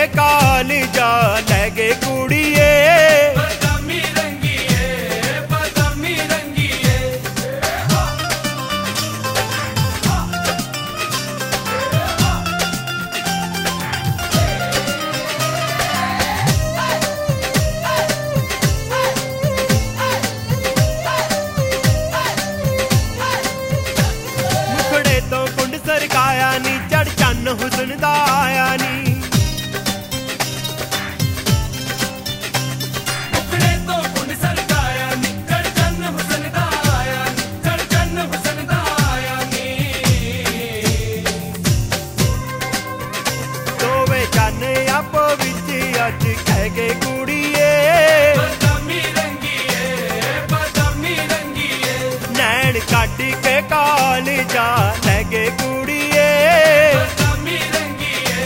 के काल जा ले गए कुड़िए। सरकाया नी चढ़ चन्न हुसन दा आया नी। मुखड़े तो कुंड सरकाया नी चढ़ चन्न हुसन दा आया नी, चढ़ चन्न हुसन दा आया नी। दोवे चन्न आपो विच अज कह गए कुड़िए। बदामी रंगीए नैन कट के काल जा ले गए कुड़िए। बदामी रंगीए।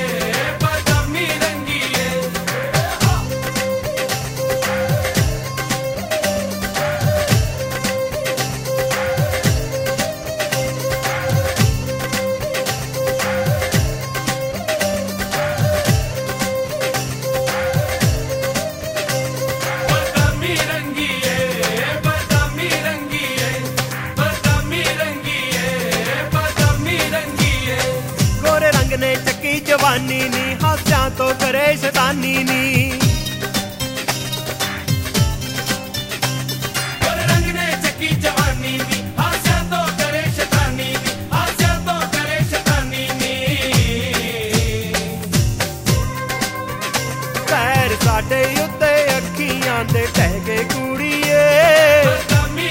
ने चक्की जवानी नी हास्या तो करे शैतानी नी। रंग ने चक्की जवानी नी हास्या तो करे शैतानी नी, हास्या तो करे शैतानी नी। पैर साडे उत्ते अखियां दे टह गए कुड़िए। बदामी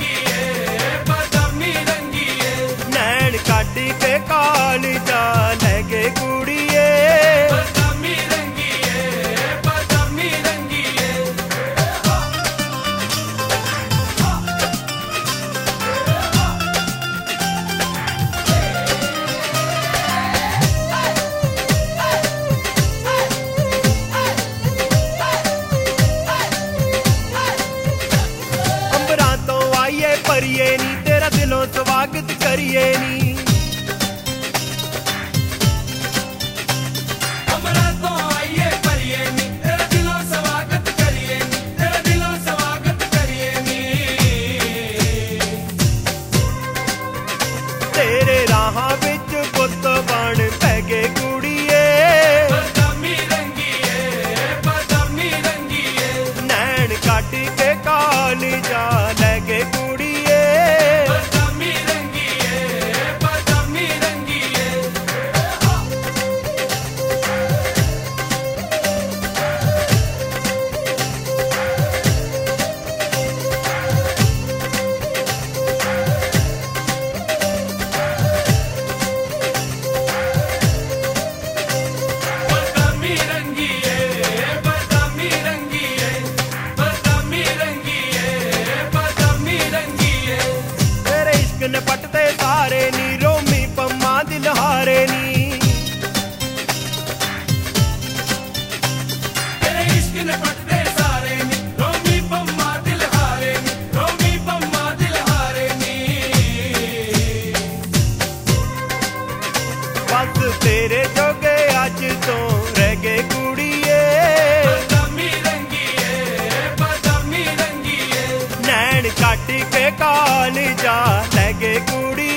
रंगीए नैन कट के काल जा ले गए कुड़िए। बदामी रंगीए। अंबरां तो आइए परिए नी तेरा दिलों स्वागत करिए नी। तेरे राह विच पुत बन पै गए कुड़िए। बदामी रंगीए नैन कट के काल जा ले गए कुड़िए। बदामी रंगीए। ने पटते सारे नी रोमी पम्मा दिल हारे नी। तेरे इश्क ने पटते सारे नी रोमी पम्मा दिल हारे नी, रोमी पम्मा दिल हारे नी। बस तेरे जोगे अज तो रह गए कुड़िए। बदामी रंगीए नैन कट के काल जा ले गए कुड़ी।